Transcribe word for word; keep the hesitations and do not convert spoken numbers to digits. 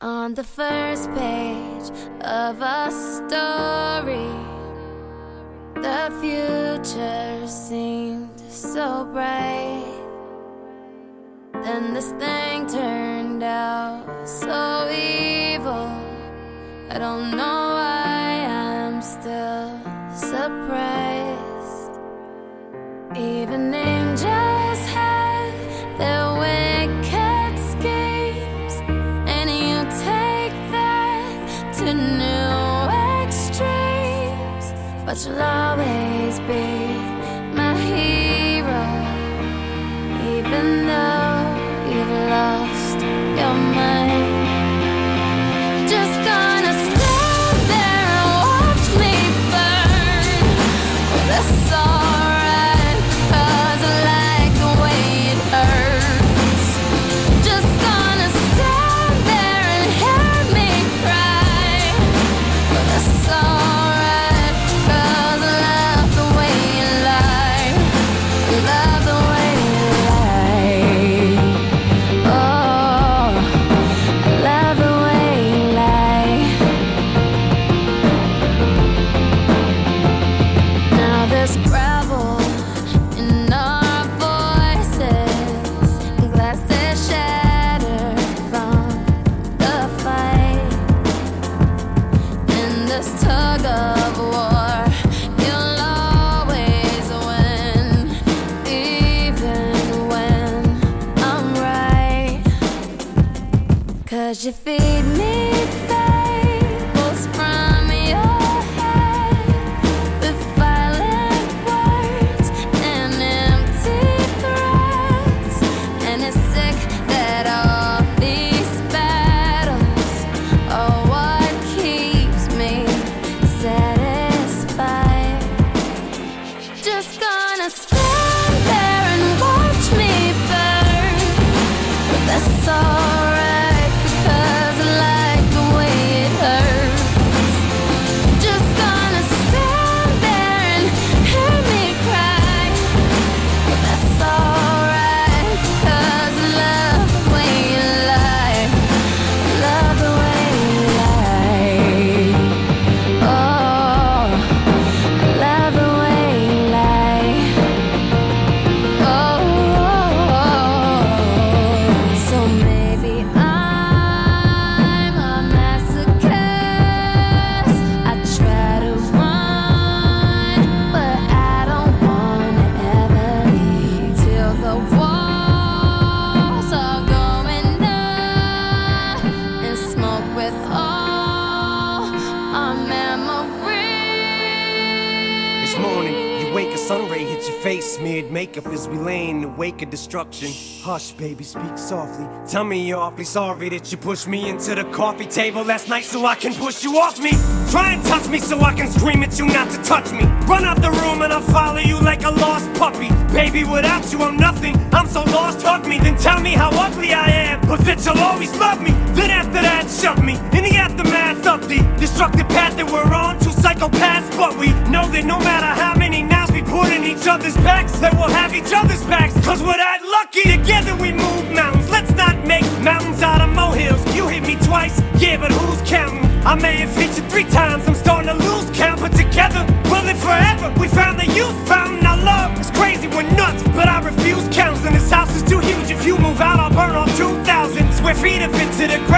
On the first page of a story, the future seemed so bright. Then this thing turned out so evil. I don't know why I'm still surprised. Even angels had their wicked schemes, and you take that to new extremes. But you'll always be my hero, even though you've lost your mind. Just gonna stand there and watch me burn. Well, that's alright, 'cause I like the way it hurts. Just gonna stand there and hear me cry. Well, that's alright, 'cause I love the way you lie. I love the way you lie. Oh, I love the way you lie. Now there's gravel in our voices, glasses shattered from the fight. In this tug of war, you'll always win, even when I'm right. 'Cause you feed me fables from your head, with violent words and empty threats. And it's sick that all these battles are what keeps me satisfied. Just gonna stand there and watch me burn. But that's alright, because I like the way it hurts. Just gonna stand there and hear me cry. But that's alright, 'cause I love the way you lie. I love the way you lie. Oh, I love the way you lie. Oh, so maybe I'm a masochist. I try to run, but I don't wanna ever leave till the walls are going up and smoke with all our memories. It's morning, you wake, a sun ray hits your face, smeared makeup as we lay in the wake of destruction. Hush, baby, speak softly. Tell me you're awfully sorry that you pushed me into the coffee table last night so I can push you off me. Try and touch me so I can scream at you not to touch me. Run out the room and I'll follow you like a lost puppy. Baby, without you I'm nothing, I'm so lost, hug me. Then tell me how ugly I am, but that you'll always love me. Then after that, shove me in the aftermath of the destructive path that we're on. Two psychopaths, but we know that no matter how many knives we put in each other's backs, that we'll have each other's backs. 'Cause we're that lucky, together we move mountains. Let's not make mountains out of molehills. You hit me twice, yeah, but who's counting? I may have hit you three times, I'm starting to lose count. But together, we'll live forever. We found the youth fountain. Our love is crazy, we're nuts, but I refuse counseling. This house is too huge, if you move out I'll burn off two thousand square feet of it to the